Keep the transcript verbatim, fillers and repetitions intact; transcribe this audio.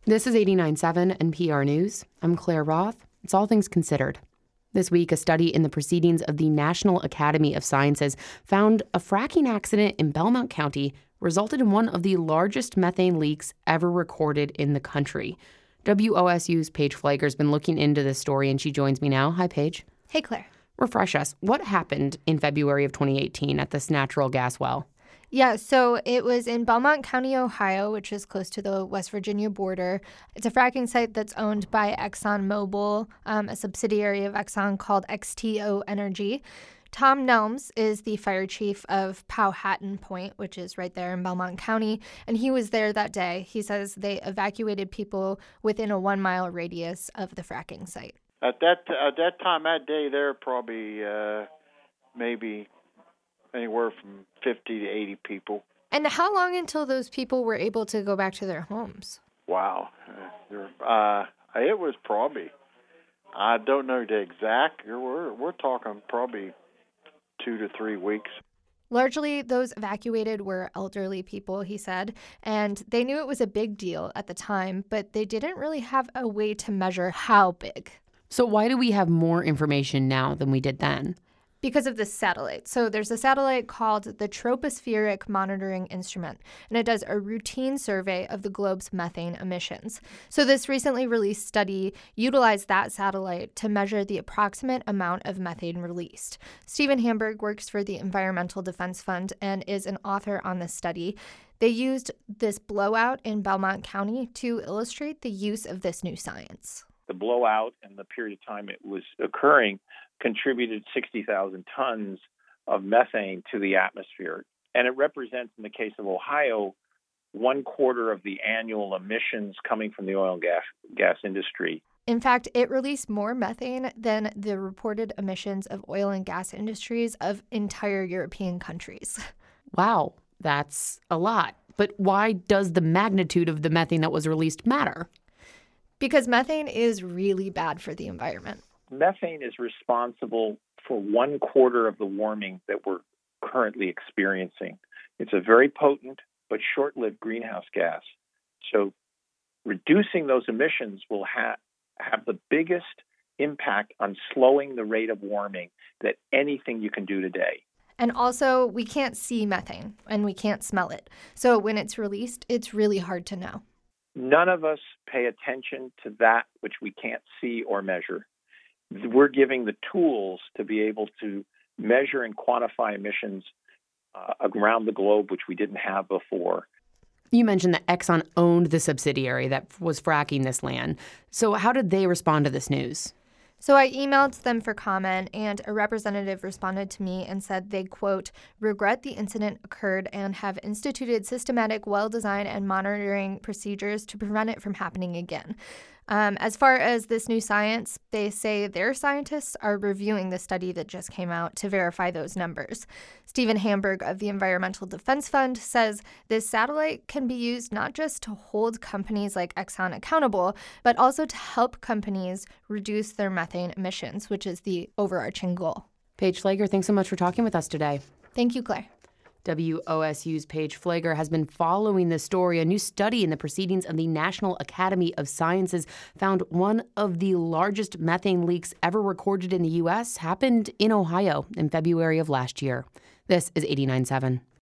This is eighty-nine point seven N P R News. I'm Claire Roth. It's All Things Considered. This week, a study in the Proceedings of the National Academy of Sciences found a fracking accident in Belmont County resulted in one of the largest methane leaks ever recorded in the country. W O S U's Paige Flieger has been looking into this story, and she joins me now. Hi, Paige. Hey, Claire. Refresh us. What happened in February of twenty eighteen at this natural gas well? Yeah, so it was in Belmont County, Ohio, which is close to the West Virginia border. It's a fracking site that's owned by ExxonMobil, um, a subsidiary of Exxon called X T O Energy. Tom Nelms is the fire chief of Powhatan Point, which is right there in Belmont County, and he was there that day. He says they evacuated people within a one-mile radius of the fracking site. At that at that time, that day, there were probably uh, maybe anywhere from fifty to eighty people. And how long until those people were able to go back to their homes? Wow. Uh, uh, it was probably, I don't know the exact, we're, we're talking probably two to three weeks. Largely, those evacuated were elderly people, he said, and they knew it was a big deal at the time, but they didn't really have a way to measure how big. So why do we have more information now than we did then? Because of the satellite. So there's a satellite called the Tropospheric Monitoring Instrument, and it does a routine survey of the globe's methane emissions. So this recently released study utilized that satellite to measure the approximate amount of methane released. Stephen Hamburg works for the Environmental Defense Fund and is an author on this study. They used this blowout in Belmont County to illustrate the use of this new science. The blowout and the period of time it was occurring contributed sixty thousand tons of methane to the atmosphere. And it represents, in the case of Ohio, one quarter of the annual emissions coming from the oil and gas, gas industry. In fact, it released more methane than the reported emissions of oil and gas industries of entire European countries. Wow, that's a lot. But why does the magnitude of the methane that was released matter? Because methane is really bad for the environment. Methane is responsible for one quarter of the warming that we're currently experiencing. It's a very potent but short-lived greenhouse gas. So reducing those emissions will ha- have the biggest impact on slowing the rate of warming that anything you can do today. And also, we can't see methane and we can't smell it. So when it's released, it's really hard to know. None of us pay attention to that which we can't see or measure. We're giving the tools to be able to measure and quantify emissions uh, around the globe, which we didn't have before. You mentioned that Exxon owned the subsidiary that was fracking this land. So how did they respond to this news? So I emailed them for comment, and a representative responded to me and said they, quote, regret the incident occurred and have instituted systematic well design and monitoring procedures to prevent it from happening again. Um, as far as this new science, they say their scientists are reviewing the study that just came out to verify those numbers. Stephen Hamburg of the Environmental Defense Fund says this satellite can be used not just to hold companies like Exxon accountable, but also to help companies reduce their methane emissions, which is the overarching goal. Paige Flieger, thanks so much for talking with us today. Thank you, Claire. W O S U's Paige Flieger has been following this story. A new study in the Proceedings of the National Academy of Sciences found one of the largest methane leaks ever recorded in the U S happened in Ohio in February of last year. This is eighty-nine point seven.